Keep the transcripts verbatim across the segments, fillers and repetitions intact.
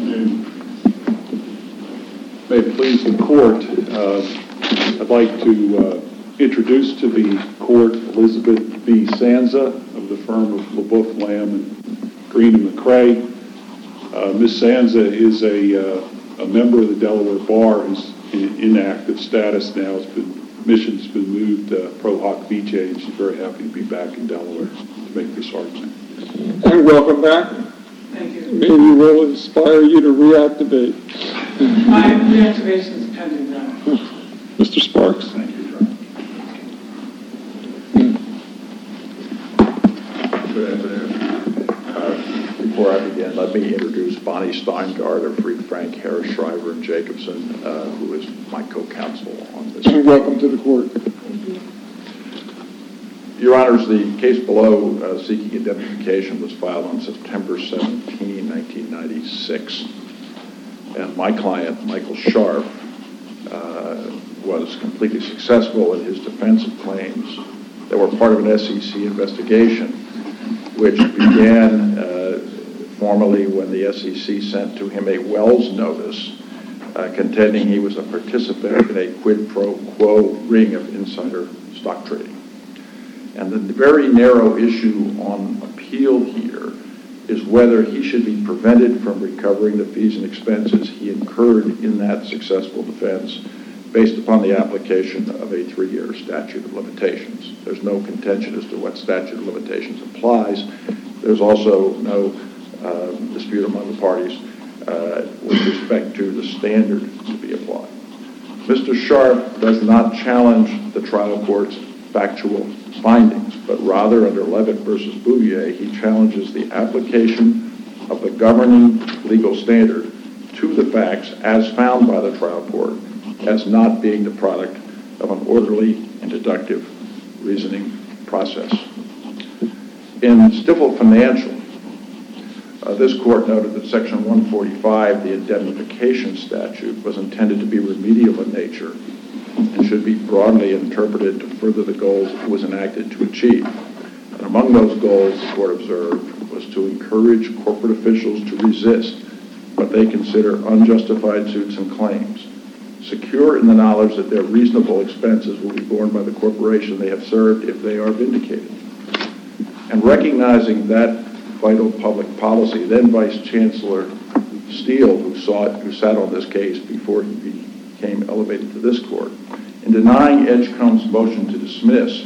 afternoon. May it please the court, uh, I'd like to uh, introduce to the court Elizabeth B. Sanza of the firm of LaBeouf, Lamb, and Green and McCrae. Uh, Miz Sanza is a, uh, a member of the Delaware Bar who's in inactive status now. It's been, mission's been moved uh, pro hoc vice, and she's very happy to be back in Delaware to make this argument. And welcome back. Thank you. Maybe we'll inspire you to reactivate. My reactivation is pending now. Mister Sparks. Thank you, Your Honor. Good afternoon. Uh, before I begin, let me introduce Bonnie Steingart of Fried Frank, Harris, Shriver, and Jacobson, uh, who is my co-counsel on this. And welcome to the court. Your Honors, the case below uh, seeking indemnification was filed on September seventeenth, nineteen ninety-six. And my client, Michael Scharf, uh, was completely successful in his defense of claims that were part of an S E C investigation, which began uh, formally when the S E C sent to him a Wells notice uh, contending he was a participant in a quid pro quo ring of insider stock trading. And the very narrow issue on appeal here is whether he should be prevented from recovering the fees and expenses he incurred in that successful defense based upon the application of a three-year statute of limitations. There's no contention as to what statute of limitations applies. There's also no uh, dispute among the parties uh, with respect to the standard to be applied. Mister Scharf does not challenge the trial court's factual findings, but rather under Levitt versus Bouvier, he challenges the application of the governing legal standard to the facts as found by the trial court as not being the product of an orderly and deductive reasoning process. In Stifel Financial, uh, this court noted that Section one forty-five, the indemnification statute, was intended to be remedial in nature and should be broadly interpreted to further the goals it was enacted to achieve. And among those goals, the court observed, was to encourage corporate officials to resist what they consider unjustified suits and claims, secure in the knowledge that their reasonable expenses will be borne by the corporation they have served if they are vindicated. And recognizing that vital public policy, then Vice Chancellor Steele, who, saw it, who sat on this case before he became elevated to this court, in denying Edgecombe's motion to dismiss,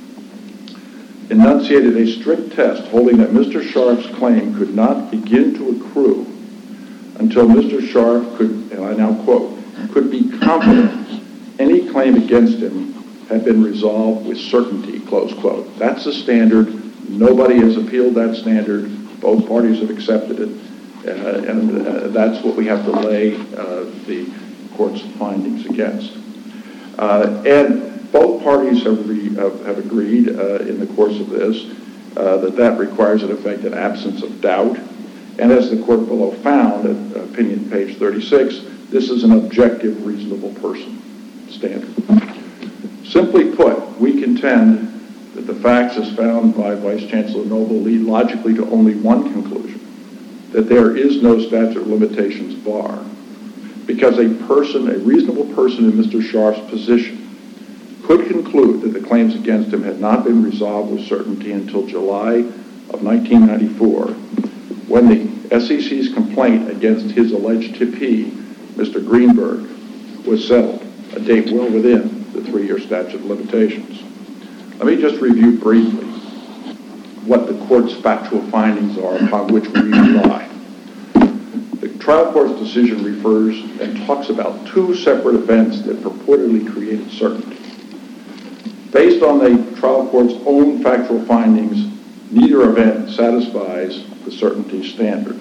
enunciated a strict test holding that Mister Scharf's claim could not begin to accrue until Mister Scharf could, and I now quote, could be confident any claim against him had been resolved with certainty, close quote. That's the standard. Nobody has appealed that standard. Both parties have accepted it. Uh, and uh, that's what we have to lay uh, the court's findings against. Uh, and both parties have, re, have, have agreed uh, in the course of this uh, that that requires, in effect, an absence of doubt. And as the court below found, at opinion page thirty-six, this is an objective, reasonable person standard. Simply put, we contend that the facts as found by Vice Chancellor Noble lead logically to only one conclusion, that there is no statute of limitations bar, because a person, a reasonable person in Mister Scharf's position could conclude that the claims against him had not been resolved with certainty until July of nineteen ninety-four, when the S E C's complaint against his alleged tippee, Mister Greenberg, was settled, a date well within the three-year statute of limitations. Let me just review briefly what the court's factual findings are upon which we rely. The trial court's decision refers and talks about two separate events that purportedly created certainty. Based on the trial court's own factual findings, neither event satisfies the certainty standard.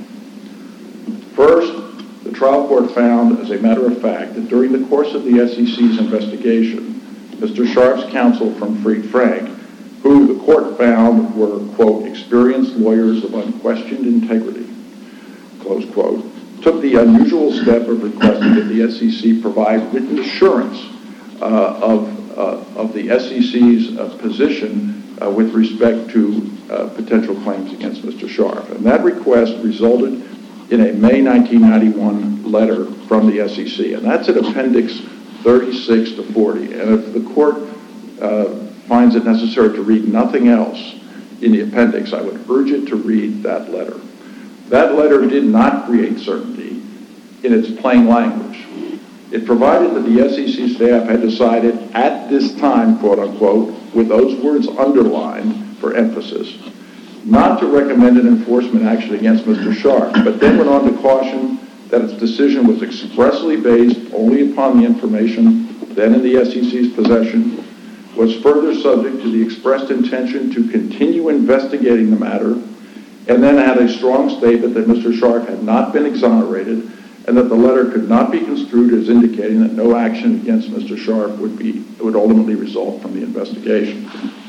First, the trial court found, as a matter of fact, that during the course of the S E C's investigation, Mister Scharf's counsel from Fried Frank, who the court found were, quote, experienced lawyers of unquestioned integrity, close quote, took the unusual step of requesting that the S E C provide written assurance uh, of, uh, of the S E C's uh, position uh, with respect to uh, potential claims against Mister Scharf. And that request resulted in a May nineteen ninety-one letter from the S E C, and that's in Appendix thirty-six to forty. And if the court uh, finds it necessary to read nothing else in the appendix, I would urge it to read that letter. That letter did not create certainty in its plain language. It provided that the S E C staff had decided at this time, quote unquote, with those words underlined for emphasis, not to recommend an enforcement action against Mister Sharp, but then went on to caution that its decision was expressly based only upon the information then in the S E C's possession, was further subject to the expressed intention to continue investigating the matter, and then had a strong statement that Mister Sharp had not been exonerated and that the letter could not be construed as indicating that no action against Mister Sharp would be would ultimately result from the investigation.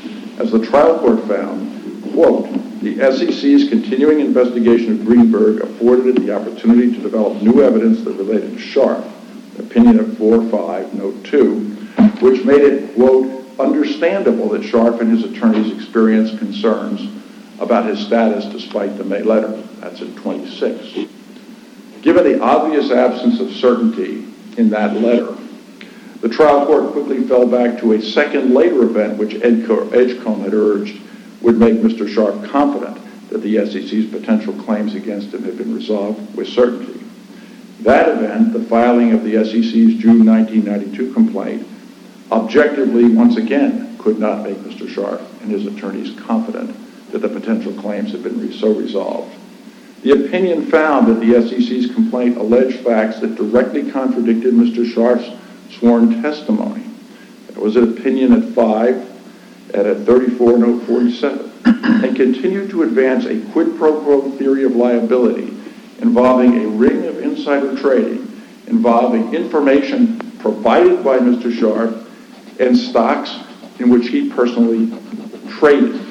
As the trial court found, quote, the S E C's continuing investigation of Greenberg afforded it the opportunity to develop new evidence that related to Sharp, opinion of four five, note two, which made it, quote, understandable that Sharp and his attorneys experienced concerns about his status despite the May letter. That's in twenty-six. Given the obvious absence of certainty in that letter, the trial court quickly fell back to a second later event which Edgecombe had urged would make Mister Sharp confident that the S E C's potential claims against him had been resolved with certainty. That event, the filing of the S E C's June nineteen ninety-two complaint, objectively, once again, could not make Mister Sharp and his attorneys confident that the potential claims had been so resolved. The opinion found that the S E C's complaint alleged facts that directly contradicted Mister Sharp's sworn testimony. There was an opinion at five and at thirty-four, note forty-seven, and continued to advance a quid pro quo theory of liability involving a ring of insider trading, involving information provided by Mister Sharp and stocks in which he personally traded.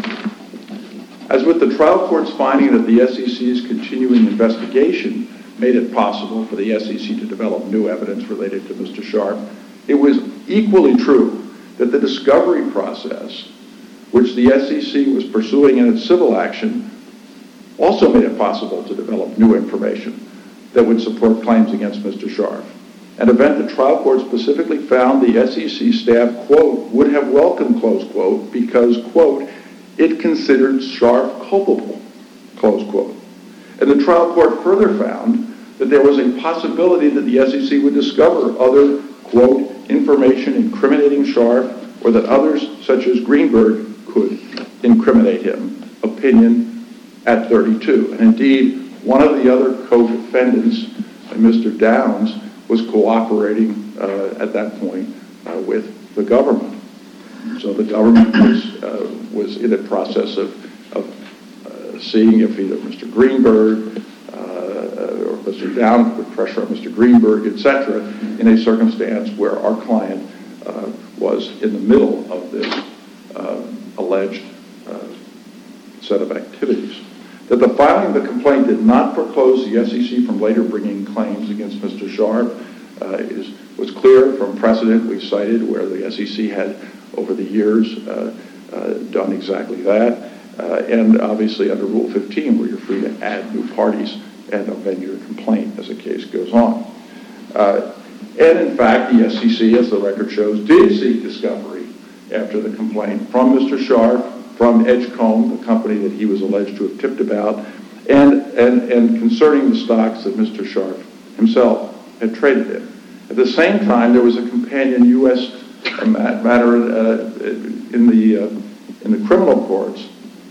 As with the trial court's finding that the S E C's continuing investigation made it possible for the S E C to develop new evidence related to Mister Sharp, it was equally true that the discovery process, which the S E C was pursuing in its civil action, also made it possible to develop new information that would support claims against Mister Sharp. An event the trial court specifically found the S E C staff, quote, would have welcomed, close quote, because, quote, it considered Sharp culpable, close quote. And the trial court further found that there was a possibility that the S E C would discover other, quote, information incriminating Sharp, or that others, such as Greenberg, could incriminate him, opinion at thirty-two. And indeed, one of the other co-defendants, Mister Downs, was cooperating uh, at that point uh, with the government. So the government was uh, was in a process of, of uh, seeing if either Mister Greenberg uh, or Mister Downs would pressure on Mister Greenberg, et cetera, in a circumstance where our client uh, was in the middle of this uh, alleged uh, set of activities. That the filing of the complaint did not foreclose the S E C from later bringing claims against Mister Sharp uh, is, was clear from precedent we cited where the S E C had over the years uh, uh, done exactly that, uh, and obviously under Rule fifteen where you're free to add new parties and amend your complaint as the case goes on. Uh, and in fact, the S E C, as the record shows, did seek discovery after the complaint from Mister Sharp, from Edgecombe, the company that he was alleged to have tipped about, and, and, and concerning the stocks that Mister Sharp himself had traded in. At the same time, there was a companion U S matter uh, in the uh, in the criminal courts,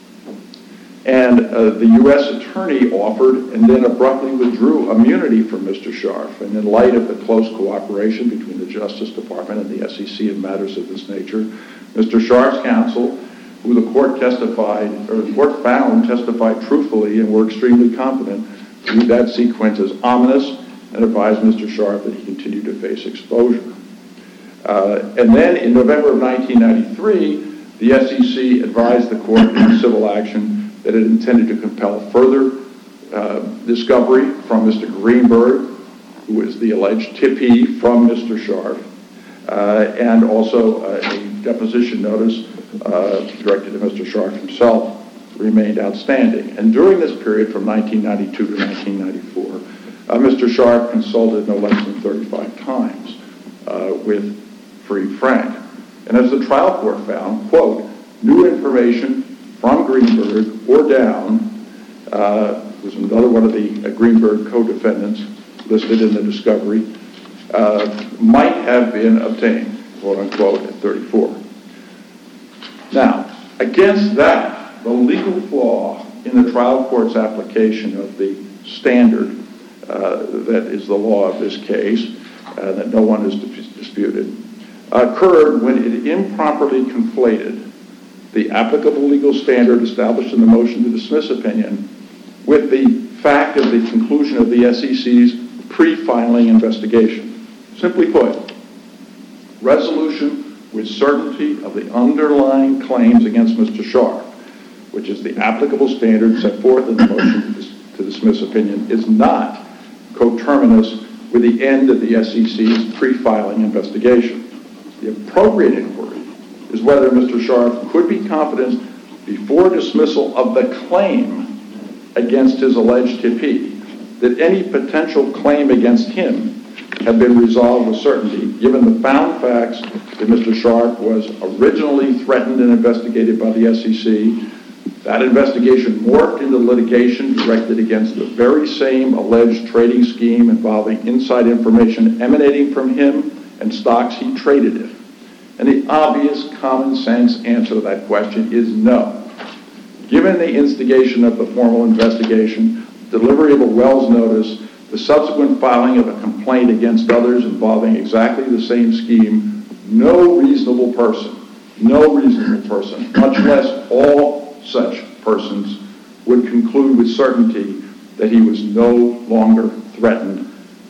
and uh, the U S attorney offered and then abruptly withdrew immunity from Mister Sharp. And in light of the close cooperation between the Justice Department and the S E C in matters of this nature, Mister Sharp's counsel, who the court testified, or the court found testified truthfully and were extremely confident, viewed that sequence as ominous and advised Mister Sharp that he continued to face exposure. Uh, and then in November of nineteen ninety-three, the S E C advised the court in civil action that it intended to compel further uh, discovery from Mister Greenberg, who is the alleged tippee from Mister Sharp, uh, and also uh, a deposition notice uh, directed to Mister Sharp himself remained outstanding. And during this period, from nineteen ninety-two to nineteen ninety-four, uh, Mister Sharp consulted no less than thirty-five times uh, with Free Frank. And as the trial court found, quote, new information from Greenberg or down, uh, was another one of the uh, Greenberg co-defendants listed in the discovery, uh, might have been obtained, quote unquote, at thirty-four. Now, against that, the legal flaw in the trial court's application of the standard uh, that is the law of this case, uh, that no one has disputed, occurred when it improperly conflated the applicable legal standard established in the motion to dismiss opinion with the fact of the conclusion of the S E C's pre-filing investigation. Simply put, resolution with certainty of the underlying claims against Mister Sharp, which is the applicable standard set forth in the motion to, dis- to dismiss opinion, is not coterminous with the end of the S E C's pre-filing investigation. The appropriate inquiry is whether Mister Sharp could be confident before dismissal of the claim against his alleged tippee that any potential claim against him had been resolved with certainty, given the found facts that Mister Sharp was originally threatened and investigated by the S E C. That investigation morphed into litigation directed against the very same alleged trading scheme involving inside information emanating from him and stocks he traded in. And the obvious common sense answer to that question is no. Given the instigation of the formal investigation, delivery of a Wells notice, the subsequent filing of a complaint against others involving exactly the same scheme, no reasonable person, no reasonable person, much less all such persons, would conclude with certainty that he was no longer threatened,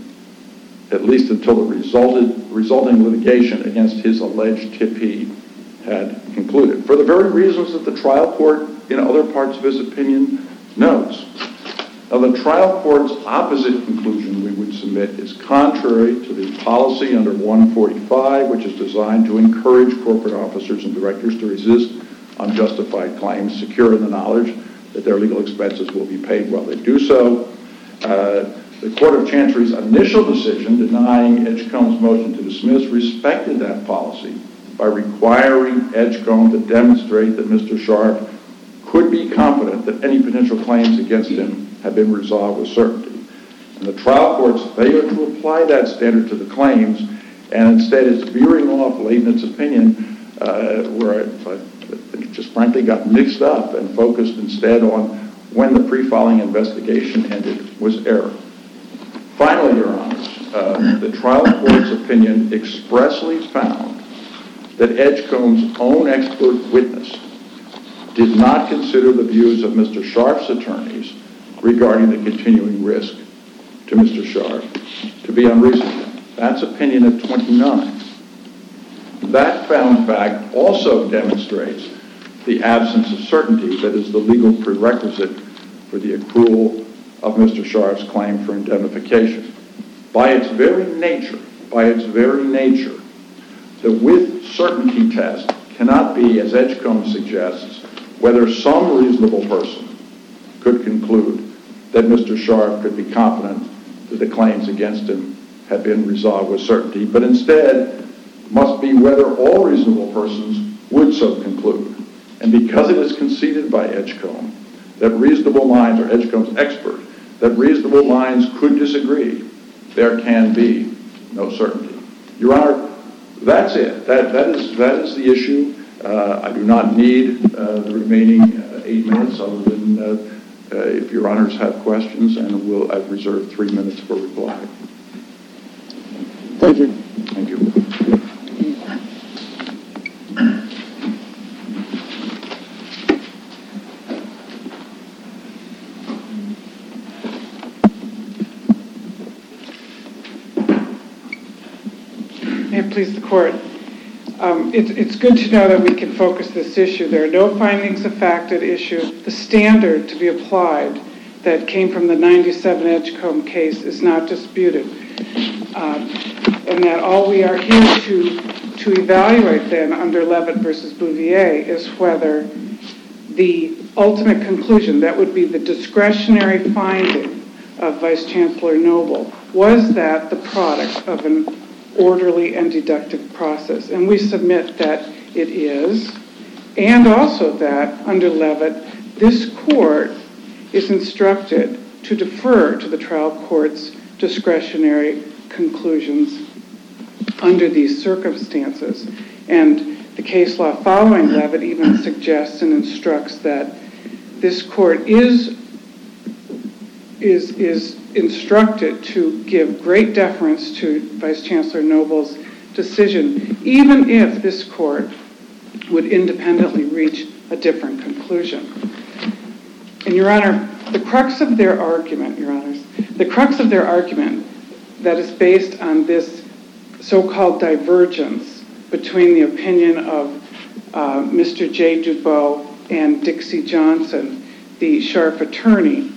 at least until the resulted, resulting litigation against his alleged tippee had concluded, for the very reasons that the trial court in other parts of his opinion notes. Now, the trial court's opposite conclusion, we would submit, is contrary to the policy under one forty-five, which is designed to encourage corporate officers and directors to resist unjustified claims, secure in the knowledge that their legal expenses will be paid while they do so. Uh, the Court of Chancery's initial decision denying Edgecombe's motion to dismiss respected that policy by requiring Edgecombe to demonstrate that Mister Sharp could be confident that any potential claims against him had been resolved with certainty. And the trial court's failure to apply that standard to the claims, and instead is veering off late in its opinion, uh, where it, it just frankly got mixed up and focused instead on when the pre-filing investigation ended, was error. Finally, Your Honors, uh, the trial court's opinion expressly found that Edgecombe's own expert witness did not consider the views of Mister Sharp's attorneys regarding the continuing risk to Mister Sharp to be unreasonable. That's opinion at twenty-nine. That found fact also demonstrates the absence of certainty that is the legal prerequisite for the accrual of Mister Sharp's claim for indemnification. By its very nature, by its very nature, the with certainty test cannot be, as Edgecombe suggests, whether some reasonable person could conclude that Mister Sharp could be confident that the claims against him had been resolved with certainty, but instead must be whether all reasonable persons would so conclude. And because it is conceded by Edgecombe that reasonable minds, or Edgecombe's expert, that reasonable minds could disagree, there can be no certainty. Your Honor, that's it. That, that, is, that is the issue. Uh, I do not need uh, the remaining uh, eight minutes other than uh, uh, if Your Honors have questions, and we'll, I've reserved three minutes for reply. Thank you. Thank you. May it please the court. Um, it's, it's good to know that we can focus this issue. There are no findings of fact at issue. The standard to be applied that came from the ninety-seven Edgecombe case is not disputed. Um, and that all we are here to, to evaluate then under Levitt versus Bouvier is whether the ultimate conclusion, that would be the discretionary finding of Vice Chancellor Noble, was that the product of an orderly and deductive process. And we submit that it is, and also that under Levitt, this court is instructed to defer to the trial court's discretionary conclusions under these circumstances. And the case law following Levitt even suggests and instructs that this court is, is, is instructed to give great deference to Vice Chancellor Noble's decision, even if this court would independently reach a different conclusion. And, Your Honor, the crux of their argument, Your Honors, the crux of their argument that is based on this so-called divergence between the opinion of uh, Mister J. Dubow and Dixie Johnson, the Scharf attorney,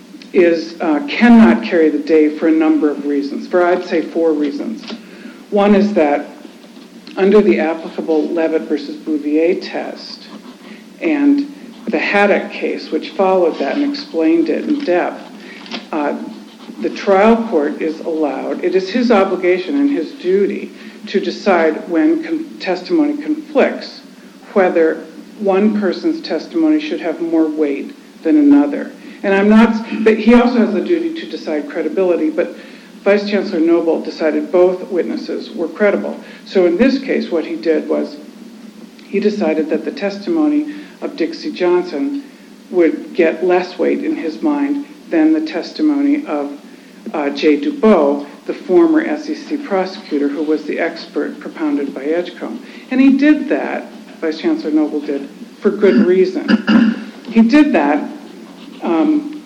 is uh, cannot carry the day for a number of reasons, for I'd say four reasons. One is that under the applicable Levitt versus Bouvier test and the Haddock case, which followed that and explained it in depth, uh, the trial court is allowed, it is his obligation and his duty to decide when con- testimony conflicts, whether one person's testimony should have more weight than another. And I'm not, but he also has the duty to decide credibility, but Vice Chancellor Noble decided both witnesses were credible. So in this case, what he did was he decided that the testimony of Dixie Johnson would get less weight in his mind than the testimony of uh, J. Dubow, the former S E C prosecutor who was the expert propounded by Edgecombe. And he did that, Vice Chancellor Noble did, for good reason. He did that, um,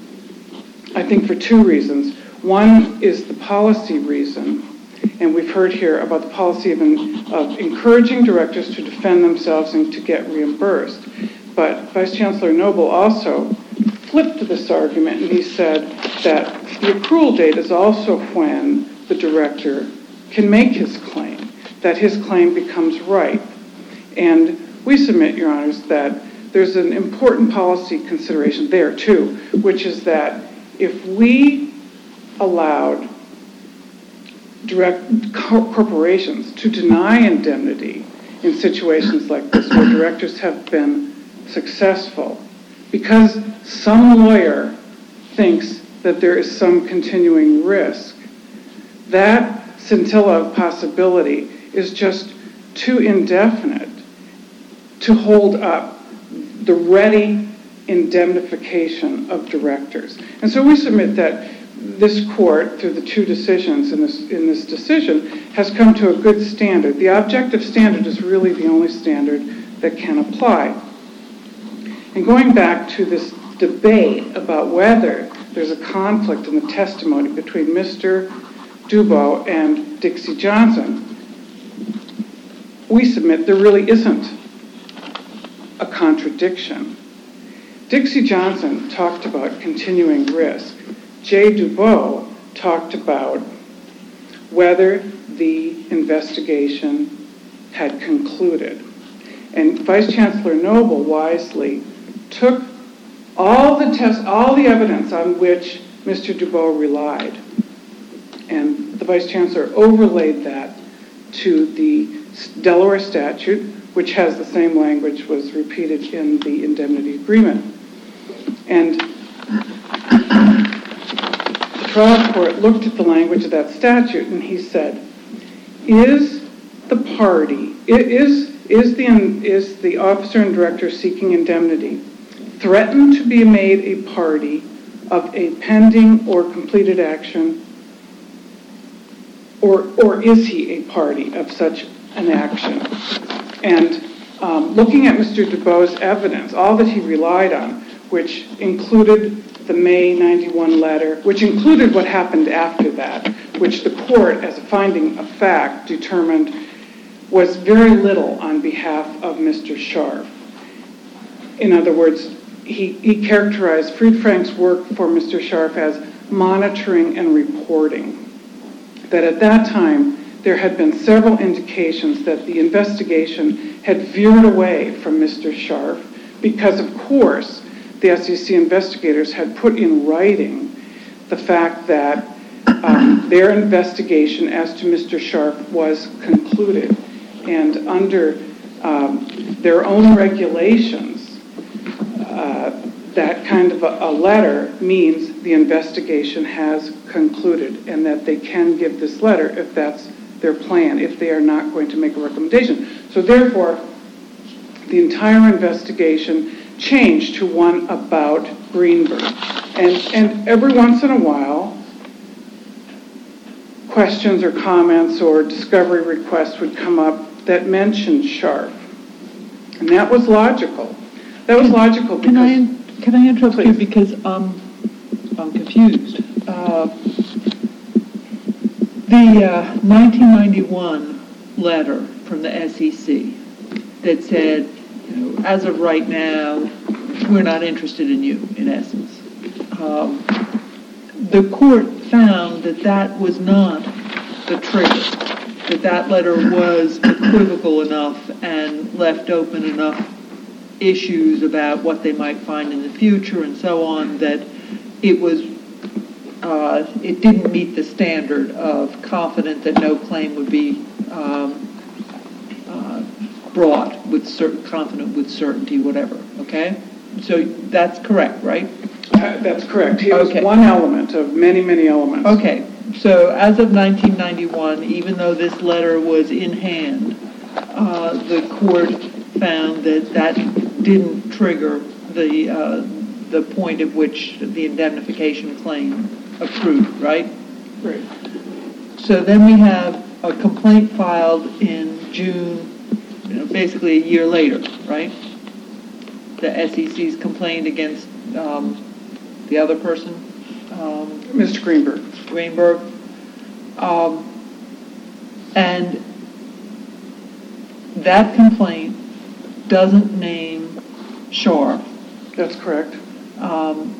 I think, for two reasons. One is the policy reason, and we've heard here about the policy of, in, of encouraging directors to defend themselves and to get reimbursed. But Vice Chancellor Noble also flipped this argument, and he said that the accrual date is also when the director can make his claim, that his claim becomes ripe. And we submit, Your Honors, that there's an important policy consideration there, too, which is that if we allowed direct corporations to deny indemnity in situations like this where directors have been successful because some lawyer thinks that there is some continuing risk, that scintilla of possibility is just too indefinite to hold up the ready indemnification of directors. And so we submit that this court, through the two decisions in this, in this decision, has come to a good standard. The objective standard is really the only standard that can apply. And going back to this debate about whether there's a conflict in the testimony between Mister Dubow and Dixie Johnson, we submit there really isn't a contradiction. Dixie Johnson talked about continuing risk. J. Dubow talked about whether the investigation had concluded. And Vice Chancellor Noble wisely took all the tests, all the evidence on which Mister Dubow relied, and the Vice Chancellor overlaid that to the Delaware statute, which has the same language was repeated in the indemnity agreement. And the trial court looked at the language of that statute and he said, is the party, is, is, the, is the officer and director seeking indemnity threatened to be made a party of a pending or completed action, or, or is he a party of such an action? And um, looking at Mister Dubow's evidence, all that he relied on, which included the May ninety-one letter, which included what happened after that, which the court, as a finding of fact, determined was very little on behalf of Mister Scharf. In other words, he, he characterized Fried-Frank's work for Mister Scharf as monitoring and reporting. That at that time, there had been several indications that the investigation had veered away from Mister Scharf, because, of course, the S E C investigators had put in writing the fact that um, their investigation as to Mister Sharp was concluded. And under um, their own regulations, uh, that kind of a, a letter means the investigation has concluded and that they can give this letter if that's their plan, if they are not going to make a recommendation. So therefore, the entire investigation changed to one about Greenberg. And, and every once in a while, questions or comments or discovery requests would come up that mentioned Sharp. And that was logical. That was logical because... Can I, can I interrupt Please. you because um, I'm confused. Uh, the uh, nineteen ninety-one letter from the S E C that said, you know, as of right now, we're not interested in you, in essence. Um, the court found that that was not the trigger, that that letter was equivocal enough and left open enough issues about what they might find in the future and so on, that it was, uh, it didn't meet the standard of confident that no claim would be um, uh, brought with certain, confident with certainty, whatever, okay? So that's correct, right? Uh, that's correct. It was Okay. one element of many, many elements. Okay, so as of nineteen ninety-one, even though this letter was in hand, uh, the court found that that didn't trigger the uh, the point at which the indemnification claim accrued, right? Right. So then we have a complaint filed in June, you know, basically a year later, right? The S E C's complaint against um, the other person, um, Mister Greenberg. Greenberg. Um, and that complaint doesn't name Sharp, That's correct. um,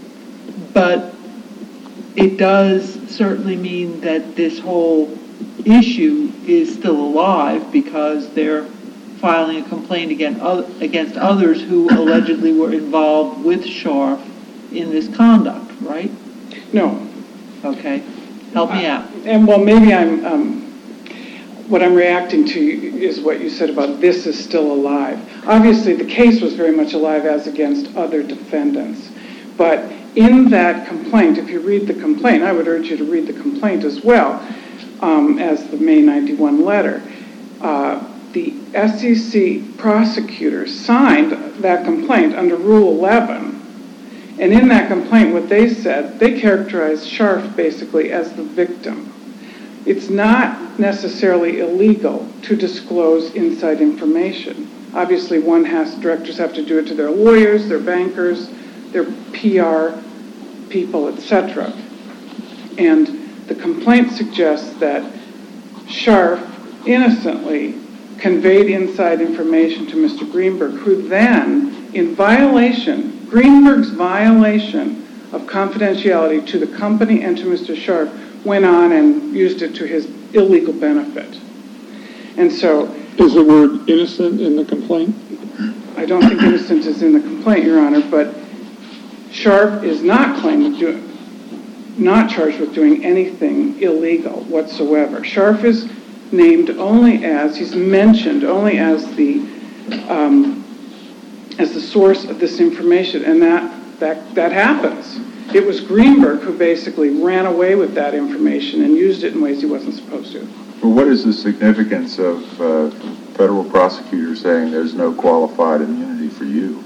but it does certainly mean that this whole issue is still alive because they're filing a complaint against, against others who allegedly were involved with Sharp in this conduct, right? No. Okay, help me out. And well, maybe I'm, um, what I'm reacting to is what you said about this is still alive. Obviously, the case was very much alive as against other defendants. But in that complaint, if you read the complaint, I would urge you to read the complaint as well um, as the May ninety-one letter. Uh, the S E C prosecutor signed that complaint under Rule eleven. And in that complaint, what they said, they characterized Sharp basically as the victim. It's not necessarily illegal to disclose inside information. Obviously, one has, directors have to do it to their lawyers, their bankers, their P R people, et cetera. And the complaint suggests that Sharp innocently conveyed inside information to Mister Greenberg, who then, in violation, Greenberg's violation of confidentiality to the company and to Mister Sharp, went on and used it to his illegal benefit. And so... Is the word innocent in the complaint? I don't think innocent is in the complaint, Your Honor, but Sharp is not claimed of doing, not charged with doing anything illegal whatsoever. Sharp is named only as, he's mentioned only as the, um, as the source of this information, and that, that, that happens. It was Greenberg who basically ran away with that information and used it in ways he wasn't supposed to. Well, what is the significance of uh, federal prosecutors saying there's no qualified immunity for you?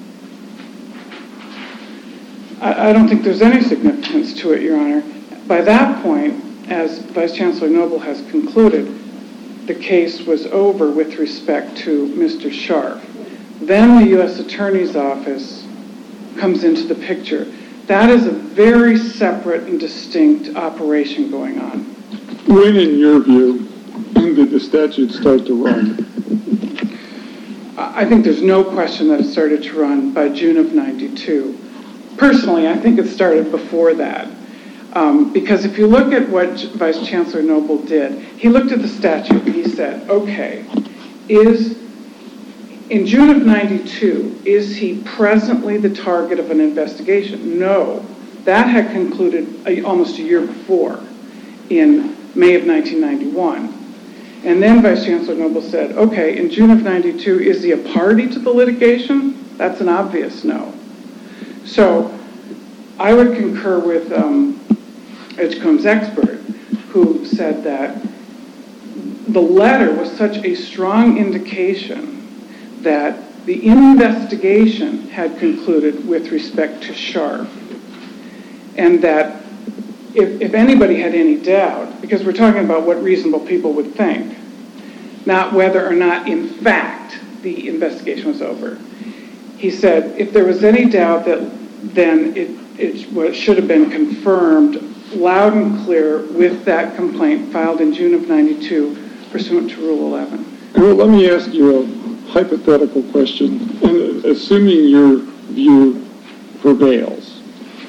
I, I don't think there's any significance to it, Your Honor. By that point, as Vice Chancellor Noble has concluded, the case was over with respect to Mister Sharp. Then the U S Attorney's Office comes into the picture. That is a very separate and distinct operation going on. When, in your view, did the statute start to run? I think there's no question that it started to run by June of ninety-two. Personally, I think it started before that. Um, because if you look at what Vice Chancellor Noble did, he looked at the statute and he said, okay, is in June of ninety-two, is he presently the target of an investigation? No. That had concluded a, almost a year before, in May of nineteen ninety-one. And then Vice Chancellor Noble said, okay, in June of ninety-two, is he a party to the litigation? That's an obvious no. So I would concur with um, Edgecombe's expert, who said that the letter was such a strong indication that the investigation had concluded with respect to Scharf, and that if, if anybody had any doubt, because we're talking about what reasonable people would think, not whether or not in fact the investigation was over. He said if there was any doubt, that then it, it was, should have been confirmed loud and clear with that complaint filed in June of ninety-two pursuant to Rule eleven. Well, let me ask you a hypothetical question, and assuming your view prevails,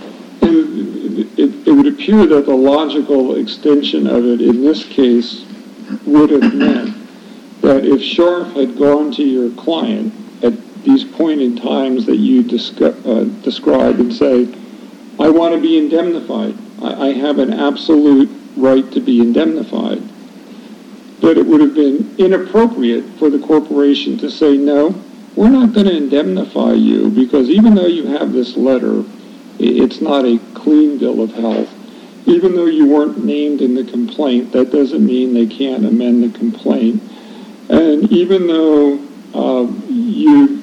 and it, it would appear that the logical extension of it in this case would have meant that if Scharf had gone to your client at these point in times that you discuss, uh, describe and say, I want to be indemnified, I, I have an absolute right to be indemnified, that it would have been inappropriate for the corporation to say, no, we're not going to indemnify you because even though you have this letter, it's not a clean bill of health. Even though you weren't named in the complaint, that doesn't mean they can't amend the complaint. And even though uh, you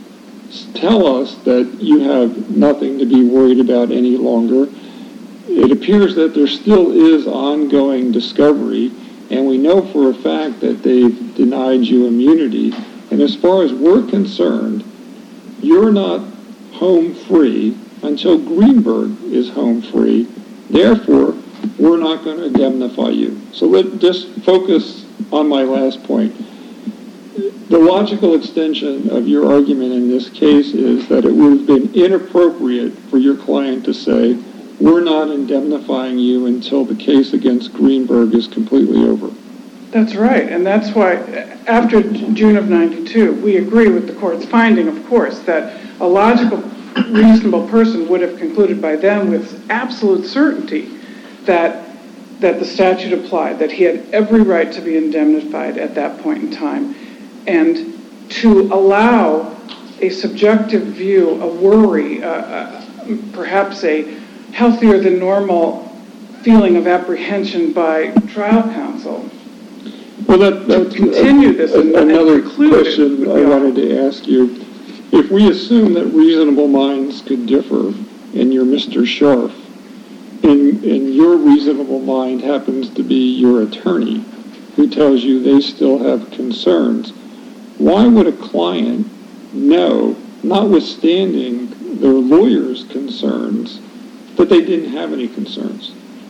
tell us that you have nothing to be worried about any longer, it appears that there still is ongoing discovery, and we know for a fact that they've denied you immunity. And as far as we're concerned, you're not home free until Greenberg is home free. Therefore, we're not going to indemnify you. So let's just focus on my last point. The logical extension of your argument in this case is that it would have been inappropriate for your client to say, we're not indemnifying you until the case against Greenberg is completely over. That's right, and that's why after June of ninety-two, we agree with the court's finding, of course, that a logical, reasonable person would have concluded by then with absolute certainty that that the statute applied, that he had every right to be indemnified at that point in time, and to allow a subjective view, a worry, uh, uh, perhaps a healthier than normal feeling of apprehension by trial counsel. Well, that, that's continue this a, and, another and question I wanted to ask you. If we assume that reasonable minds could differ, and you're Mister Scharf, and, and your reasonable mind happens to be your attorney, who tells you they still have concerns, why would a client know, notwithstanding their lawyer's concerns, that they didn't have any concerns?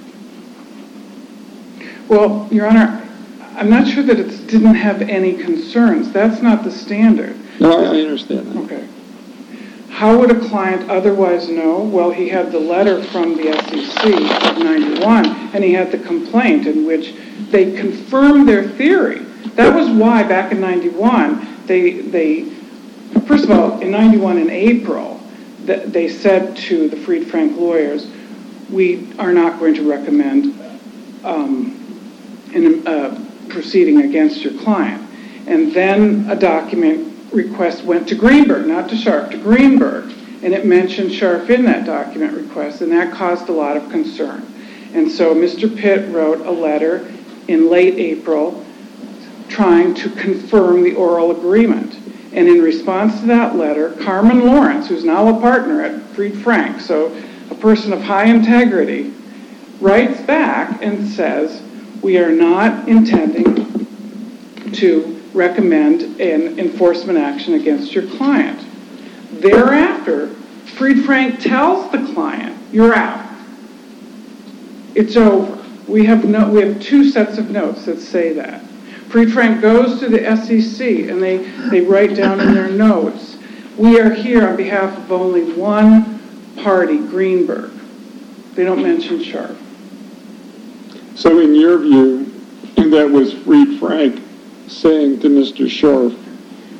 Well, Your Honor, I'm not sure that it didn't have any concerns. That's not the standard. No, I, I understand that. Okay. How would a client otherwise know? Well, he had the letter from the S E C of ninety-one, and he had the complaint in which they confirmed their theory. That was why back in ninety-one, they, they first of all, in ninety-one in April, they said to the Fried Frank lawyers, we are not going to recommend um, an, uh, proceeding against your client. And then a document request went to Greenberg, not to Scharf, to Greenberg, and it mentioned Scharf in that document request, and that caused a lot of concern. And so Mister Pitt wrote a letter in late April trying to confirm the oral agreement. And in response to that letter, Carmen Lawrence, who's now a partner at Fried Frank, so a person of high integrity, writes back and says, we are not intending to recommend an enforcement action against your client. Thereafter, Fried Frank tells the client, you're out. It's over. We have no, we have two sets of notes that say that. Fried Frank goes to the S E C and they, they write down in their notes, we are here on behalf of only one party, Greenberg. They don't mention Scharf. So in your view, that was Fried Frank saying to Mister Scharf,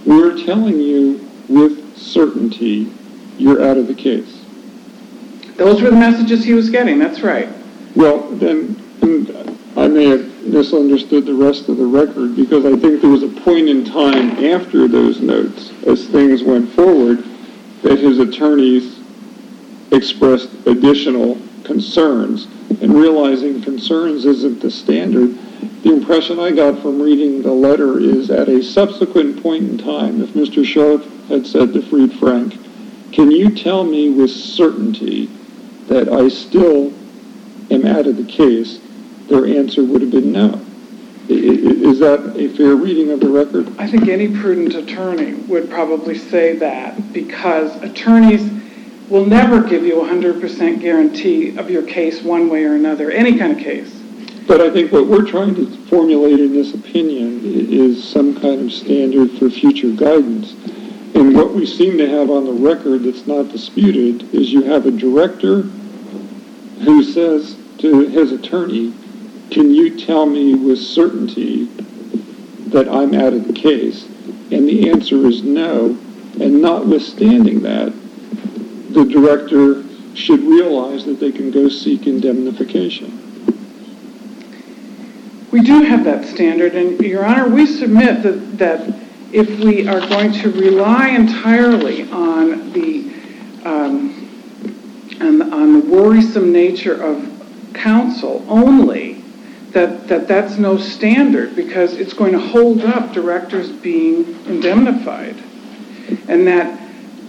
we're telling you with certainty you're out of the case. Those were the messages he was getting, that's right. Well, then, and I may have misunderstood the rest of the record, because I think there was a point in time after those notes, as things went forward, that his attorneys expressed additional concerns. And realizing concerns isn't the standard, the impression I got from reading the letter is at a subsequent point in time, if Mister Scharf had said to Fried Frank, can you tell me with certainty that I still am out of the case, their answer would have been no. Is that a fair reading of the record? I think any prudent attorney would probably say that, because attorneys will never give you a one hundred percent guarantee of your case one way or another, any kind of case. But I think what we're trying to formulate in this opinion is some kind of standard for future guidance. And what we seem to have on the record that's not disputed is you have a director who says to his attorney, can you tell me with certainty that I'm out of the case? And the answer is no. And notwithstanding that, the director should realize that they can go seek indemnification. We do have that standard, and Your Honor, we submit that, that if we are going to rely entirely on the um, on, on the worrisome nature of counsel only, that, that that's no standard, because it's going to hold up directors being indemnified. And that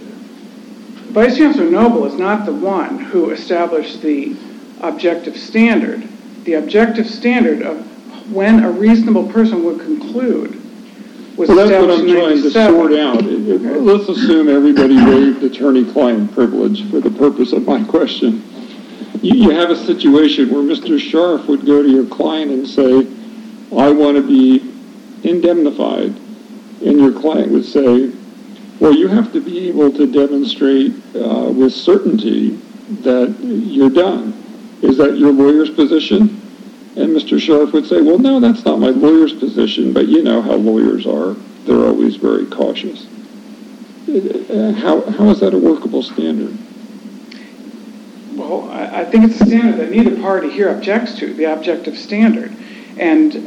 Vice Chancellor Noble is not the one who established the objective standard. The objective standard of when a reasonable person would conclude was well, that's what I'm in trying to sort out. Okay. Let's assume everybody waived attorney-client privilege for the purpose of my question. You, you have a situation where Mister Scharf would go to your client and say, I want to be indemnified. And your client would say, well, you have to be able to demonstrate uh, with certainty that you're done. Is that your lawyer's position? And Mister Scharf would say, well, no, that's not my lawyer's position, but you know how lawyers are. They're always very cautious. How, how is that a workable standard? Well, I, I think it's a standard that neither party here objects to, the objective standard. And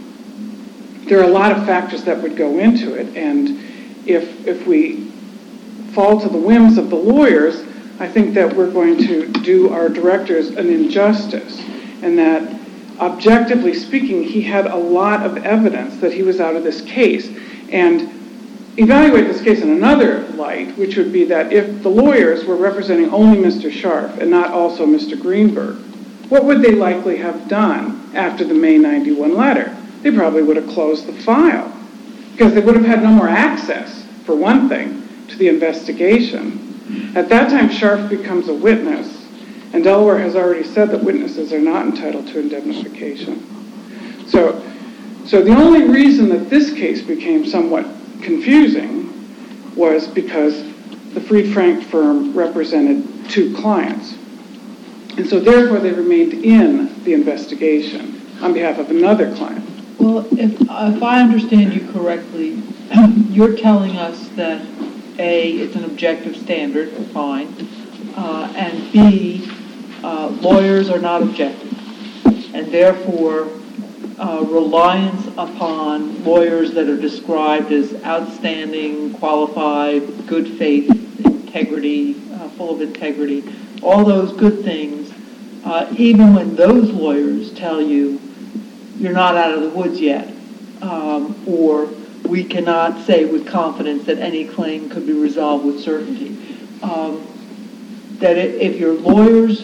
um, there are a lot of factors that would go into it. And if, if we fall to the whims of the lawyers, I think that we're going to do our directors an injustice, and that objectively speaking, he had a lot of evidence that he was out of this case. And evaluate this case in another light, which would be that if the lawyers were representing only Mister Scharf and not also Mister Greenberg, what would they likely have done after the May ninety-one letter? They probably would have closed the file, because they would have had no more access, for one thing, to the investigation. At that time, Scharf becomes a witness, and Delaware has already said that witnesses are not entitled to indemnification. So, so the only reason that this case became somewhat confusing was because the Fried Frank firm represented two clients. And so therefore they remained in the investigation on behalf of another client. Well, if, if I understand you correctly, you're telling us that A, it's an objective standard, fine, uh, and B, uh, lawyers are not objective, and therefore uh, reliance upon lawyers that are described as outstanding, qualified, good faith, integrity, uh, full of integrity, all those good things, uh, even when those lawyers tell you you're not out of the woods yet, um, or we cannot say with confidence that any claim could be resolved with certainty. Um, that if your lawyers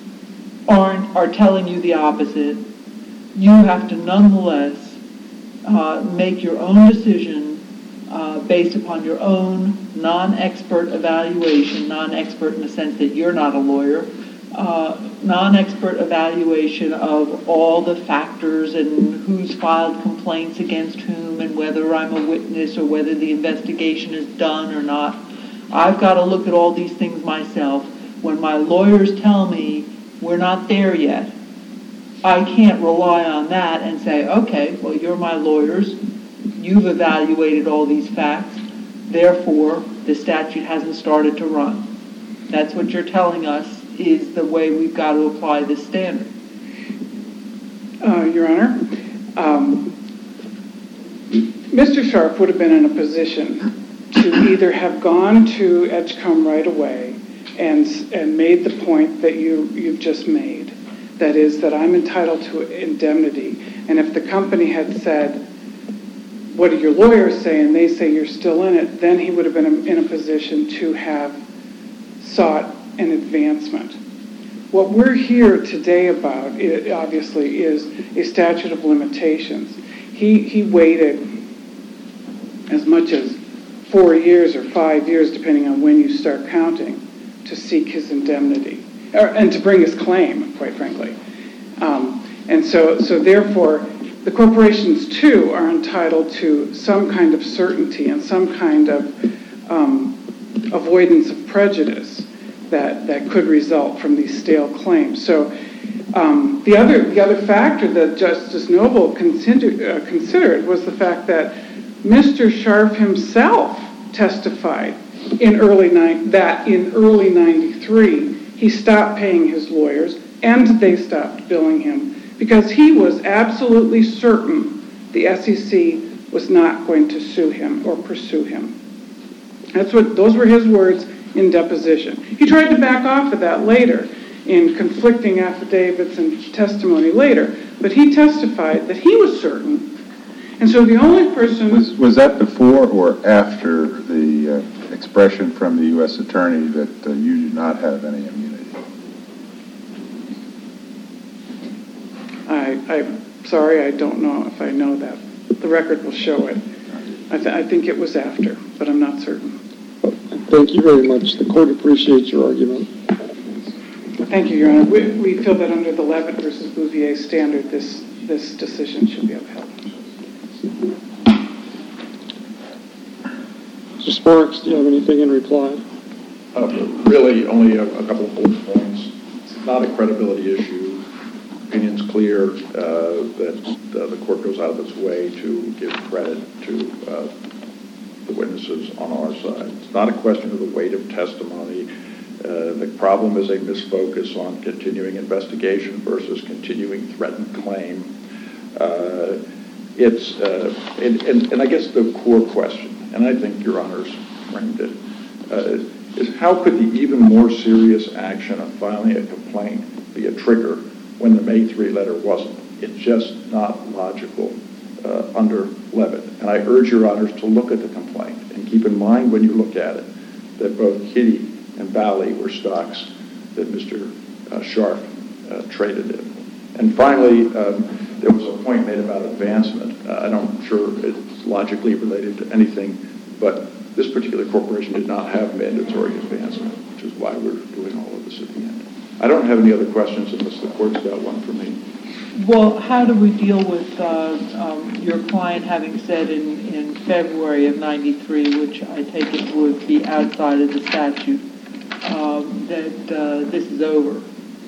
aren't are telling you the opposite, you have to nonetheless uh, make your own decision uh, based upon your own non-expert evaluation, non-expert in the sense that you're not a lawyer, uh, non-expert evaluation of all the factors and who's filed complaints against whom and whether I'm a witness or whether the investigation is done or not. I've got to look at all these things myself. When my lawyers tell me we're not there yet, I can't rely on that and say, okay, well, you're my lawyers. You've evaluated all these facts. Therefore, the statute hasn't started to run. That's what you're telling us is the way we've got to apply this standard. Uh, Your Honor, um, Mister Sharp would have been in a position to either have gone to Edgecombe right away and and made the point that you, you've just made. That is, that I'm entitled to indemnity. And if the company had said, what do your lawyers say, and they say you're still in it, then he would have been in a position to have sought an advancement. What we're here today about, it obviously, is a statute of limitations. He, he waited as much as four years or five years, depending on when you start counting, to seek his indemnity, or, and to bring his claim, quite frankly. Um, and so, so therefore, the corporations, too, are entitled to some kind of certainty and some kind of um, avoidance of prejudice that, that could result from these stale claims. So um, the other the other factor that Justice Noble considered, uh, considered was the fact that Mister Sharp himself testified in early ni- that in early ninety-three he stopped paying his lawyers and they stopped billing him because he was absolutely certain the S E C was not going to sue him or pursue him. That's what those were his words in deposition. He tried to back off of that later in conflicting affidavits and testimony later, but he testified that he was certain. And so the only person... Was, was that before or after the uh, expression from the U S Attorney that uh, you do not have any immunity? I, I'm sorry, I don't know if I know that. The record will show it. I, th- I think it was after, but I'm not certain. Thank you very much. The court appreciates your argument. Thank you, Your Honor. We, we feel that under the Levitt versus Bouvier standard, this, this decision should be upheld. Mister Sparks, do you have anything in reply? Uh, really, only a, a couple of bullet points. It's not a credibility issue. Opinion's clear uh, that uh, the court goes out of its way to give credit to uh, the witnesses on our side. It's not a question of the weight of testimony. Uh, the problem is a misfocus on continuing investigation versus continuing threatened claim. Uh, it's uh, and, and, and I guess the core question, and I think Your Honors framed it, uh, is how could the even more serious action of filing a complaint be a trigger when the May third letter wasn't? It's just not logical uh, under Levitt. And I urge Your Honors to look at the complaint and keep in mind when you look at it that both Kitty and Bally were stocks that Mister Uh, Sharp uh, traded in. And finally, um, there was a point made about advancement. Uh, I'm not sure it's logically related to anything, but this particular corporation did not have mandatory advancement, which is why we're doing all of this at the end. I don't have any other questions unless the court's got one for me. Well, how do we deal with uh, um, your client having said in, in February of ninety-three, which I take it would be outside of the statute, um, that uh, this is over?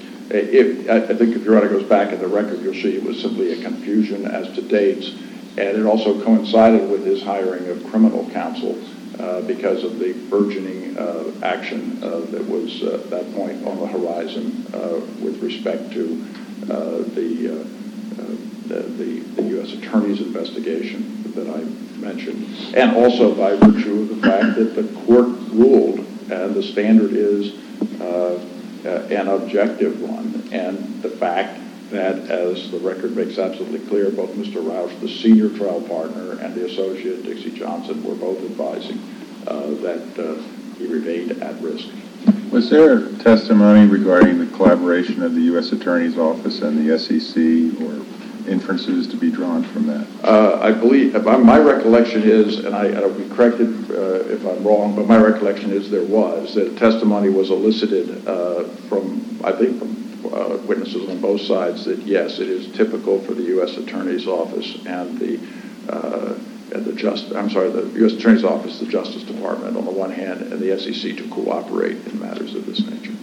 If, I think if Your Honor goes back in the record, you'll see it was simply a confusion as to dates, and it also coincided with his hiring of criminal counsel uh, because of the burgeoning uh, action uh, that was uh, at that point on the horizon uh, with respect to uh, the, uh, uh, the, the U S Attorney's investigation that I mentioned, and also by virtue of the fact that the court ruled, and the standard is uh, Uh, an objective one, and the fact that, as the record makes absolutely clear, both Mister Rausch, the senior trial partner, and the associate, Dixie Johnson, were both advising uh, that uh, he remained at risk. Was there testimony regarding the collaboration of the U S Attorney's Office and the S E C, or inferences to be drawn from that? Uh, I believe, my recollection is, and I, I'll be corrected uh, if I'm wrong, but my recollection is there was, that testimony was elicited uh, from, I think, from uh, witnesses on both sides that, yes, it is typical for the U S Attorney's Office and the, uh, and the just, I'm sorry, the U S Attorney's Office, the Justice Department on the one hand, and the S E C to cooperate in matters of this nature.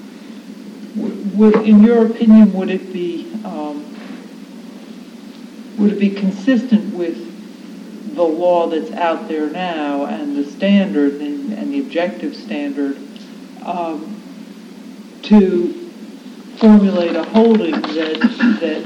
Would, in your opinion, would it be um, would it be consistent with the law that's out there now and the standard and, and the objective standard um, to formulate a holding that that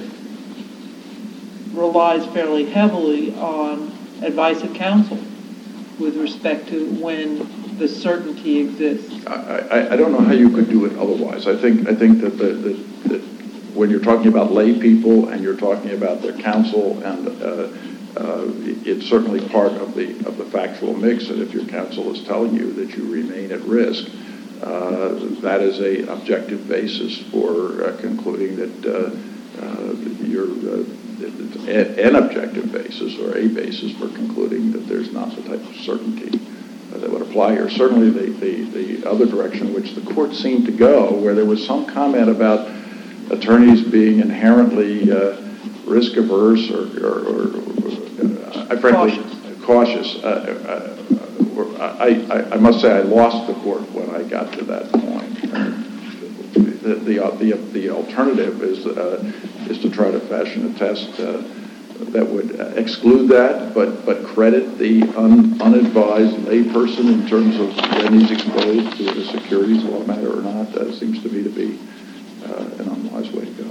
relies fairly heavily on advice of counsel with respect to when the certainty exists. I, I, I don't know how you could do it otherwise. I think I think that the, the, that when you're talking about lay people and you're talking about their counsel, and uh, uh, it's certainly part of the of the factual mix. And if your counsel is telling you that you remain at risk, uh, that is a objective basis for uh, concluding that uh, uh, you're uh, an objective basis or a basis for concluding that there's not the type of certainty that would apply here. Certainly the, the, the other direction which the court seemed to go, where there was some comment about attorneys being inherently uh, risk averse or, or, or uh, I frankly, cautious. cautious. Uh, uh, I, I, I must say I lost the court when I got to that point. Uh, the, the, the, the alternative is, uh, is to try to fashion a test uh, that would exclude that, but but credit the un, unadvised layperson in terms of when he's exposed to a securities law matter or not. That seems to me to be uh, an unwise way to go.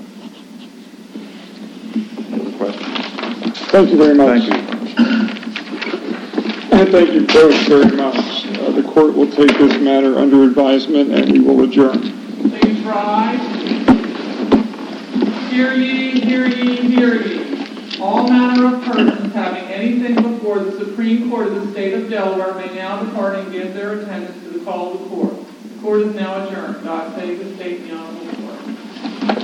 Any other questions? Thank you very much. Thank you. And thank you both very much. Uh, the court will take this matter under advisement and we will adjourn. Please rise. Hear ye, hear ye, hear ye. All manner of persons having anything before the Supreme Court of the State of Delaware may now depart and give their attendance to the call of the court. The court is now adjourned. God save the state and the honorable court.